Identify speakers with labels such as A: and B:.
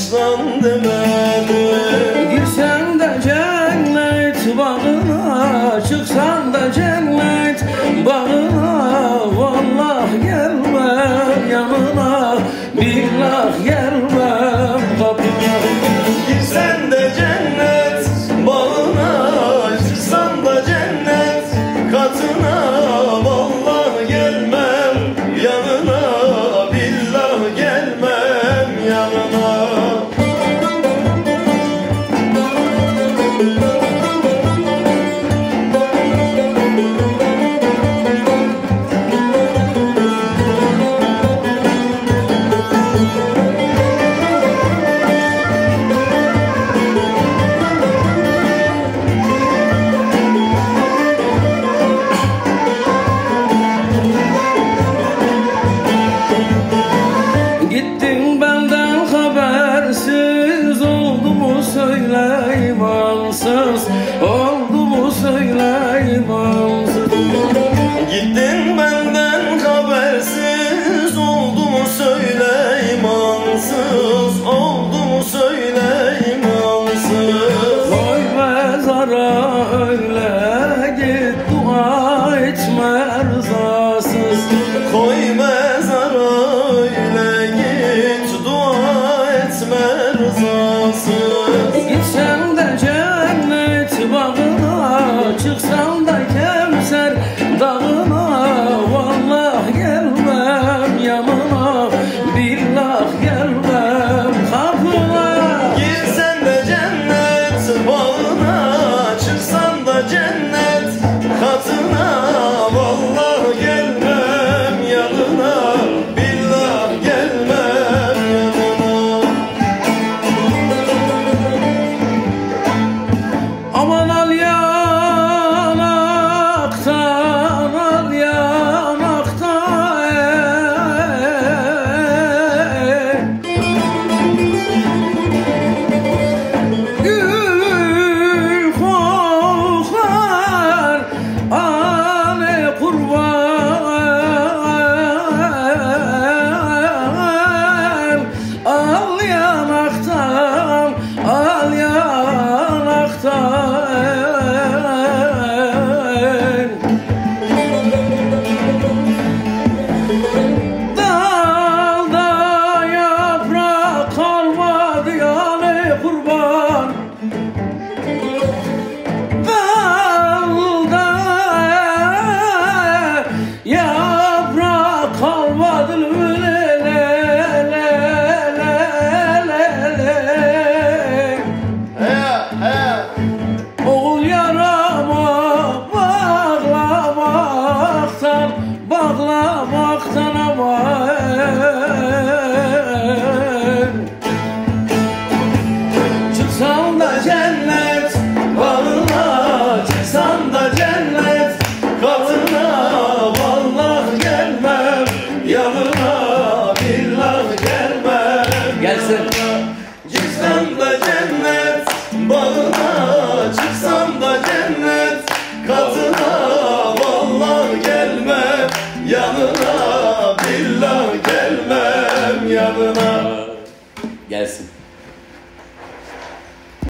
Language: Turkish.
A: açsan demedim.
B: Girsen de cennet bağına, çıksan da cennet bağına, vallah gelmem yanına, billah gelmem kapına.
A: Girsen de cennet bağına, çıksan da cennet katına, vallahi gelmem yanına, billah gelmem yanına.
B: Gittin benden habersiz, oldu mu söyle imansız, oldu mu söyle imansız.
A: Gittin benden habersiz, oldu mu söyle imansız, oldu mu söyle imansız.
B: Koy mezara öyle git, dua etme rızasız.
A: Koy mezara öyle git, dua etme rızasız.
B: Gitsen de cennet bağına, çıksan da Kevser dağına, vallah gelmem yanına, billah gelmem kapına.
A: Girsen de cennet bağına, çıksan da cennet katına, vallahi gelmem yanına, billah gelmem yanına.
B: Aman al yanaktan, al yanaktan, gül kokar, ale kurban. Al yanaktan, al yanaktan. Dalda yaprak kalmadı yani kurban. Dalda yaprak kalmadı le le le le le le. Oğul yarama bağlamaktan, bağlamaktan ama